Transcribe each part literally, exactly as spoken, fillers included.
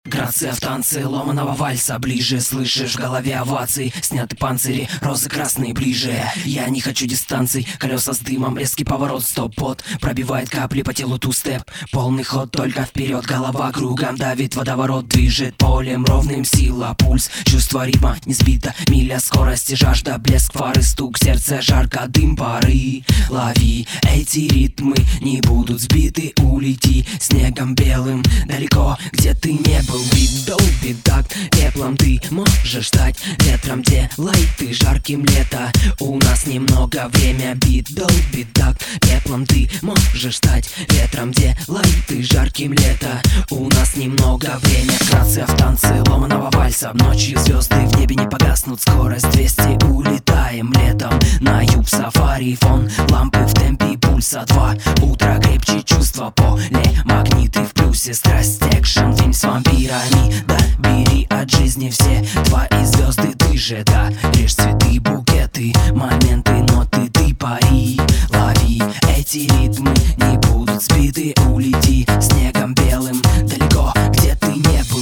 Грация в танце ломаного вальса. Ближе слышишь в голове овации. Сняты панцири, розы красные ближе. Я не хочу дистанций, колеса с дымом. Резкий поворот, стоп-пот. Пробивает капли по телу ту-степ. Полный ход, только вперед. Голова кругом давит, водоворот движет полем ровным. Сила, пульс, чувство ритма не сбито. Миля скорости, жажда, блеск фары, стук сердца, жарко, дым пары. Лови эти ритмы, не будут сбиты. Улети снегом белым далеко, где ты не был. Бит, долбит такт, пеплом ты можешь стать. Ветром делай ты жарким лето. У нас немного время. Бит, долбит такт, пеплом ты можешь стать. Ветром делай ты жарким лето. У нас немного время. Грация в танце ломаного вальса. Ночью звезды в небе не погаснут. Скорость двести, улетаем летом. На юг сафари, фон лампы в темпе пульса два. Утро крепче чувства, поле магниты в плюсе. Страсть, экшен, фильм с вампирами. Да, бери от жизни все твои звезды. Ты же, да, режь цветы, букеты, моменты, ноты, ты пари. Лови эти ритмы, не будут сбиты. Улети снегом белым далеко, где ты не был.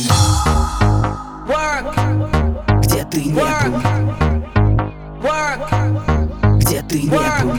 Где ты не был. Где ты не был.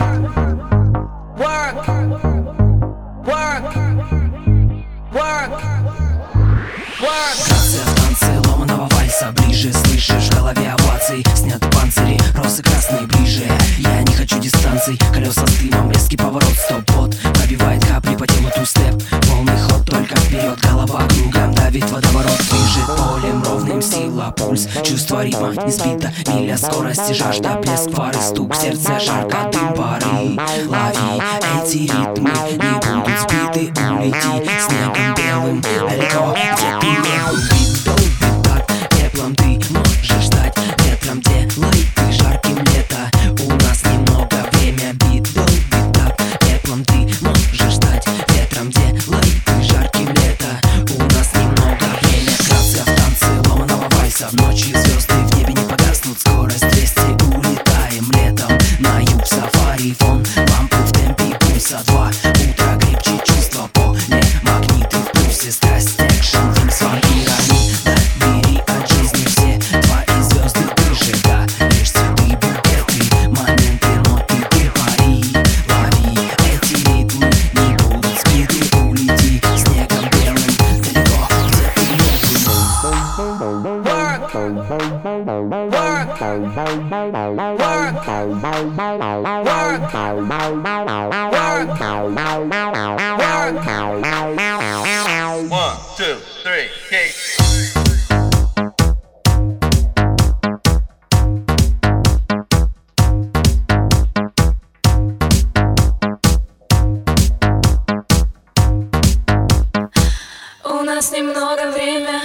Грация в танце ломаного вальса. Ближе слышишь в голове овации. Сняты панцири, розы красные ближе. Я не хочу дистанций, колеса с дымом. Резкий поворот, стоп-пот. Пробивает капли по телу ту-степ. Полный ход, только вперед. Голова кругом давит, водоворот движет полем ровным. Сила, пульс, чувство ритма не сбито. Миля скорости, жажда, блеск фары, стук сердца, жарко, дым пары. Лови эти ритмы, не будут сбиты. Улети снегом белым далеко, где ты не был. Бит, долбит такт, пеплом ты можешь стать. Ветром делай ты жарким лето. У нас немного время. Бит, долбит такт, пеплом ты можешь стать. Ветром делай ты жарким лето. У нас немного время. Грация в танце ломаного вальса. Ночью звезды в небе не погаснут. Скорость двести, улетаем летом. На юг сафари, фон лампы в темпе пульса два. Утро крепче чувства, поле магниты в плюсе. Страсть, экшен, фильм с вампирами. Да, бери от жизни все твои звезды. Ты же, да, режь цветы, букеты, моменты, ноты, ты пари. Лови эти ритмы, не будут сбиты. Улети снегом белым далеко, где ты не был. One, two, three, kick. У нас немного время.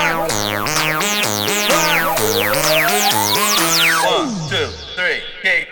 One, two, three, kick.